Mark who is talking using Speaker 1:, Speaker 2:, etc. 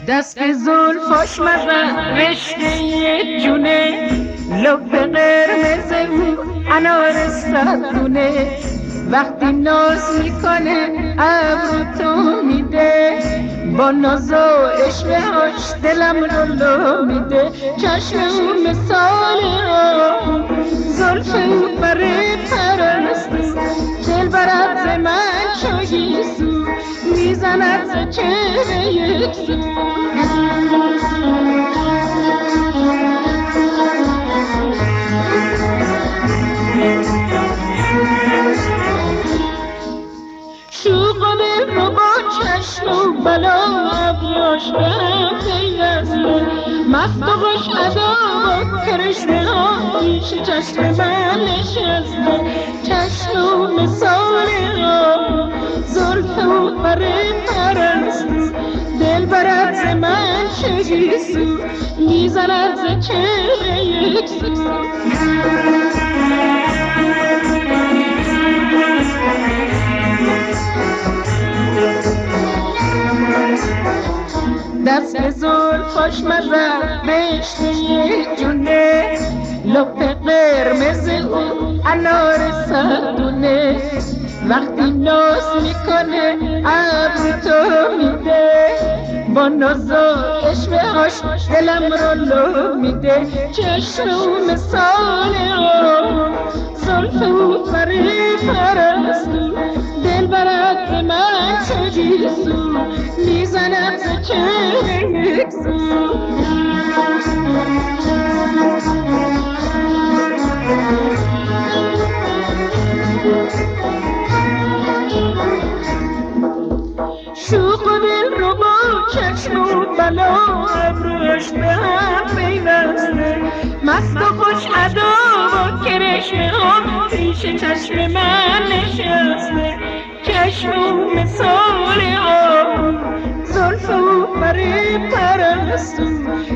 Speaker 1: دست زلفاش مزن رشته جونه، لب قرمز او انار صدونه، وقتی ناز میکنه ابرو تو میده، با ناز و عشقهاش دلم رو لو میده. چشم او مثال آب، زلف او بره پرستو، دل برد ز من چو گیسو، میزند ز چهره یک سو. شوق دل رو با چشم و بلا ابریاش به هم پیوسته، مست و خوش ادا و کرشمه ها پیش چشم من نشسته. چشم او مثال آب، زلف او بره پرستو، دل برد ز من چه گیسو، میزند ز چهره یک سو. دست زلفاش مزن رشته جونه، لب قرمز او انار صدونه، وقتی ناز میکنه ابرو تو میده، با ناز و عشقهاش دلم رو لو میده. چشم او مثال آب، زلف او بره پرستو، دل برد ز من چو گیسو، میزند ز چهره یک سو. شوق دل رو با چشم و بلا ابروش به هم پیوسته، مست و خوش ادا و کرشمه ها پیش چشم من نشسته. چشم او مثال آب، زلف او بره پرستو،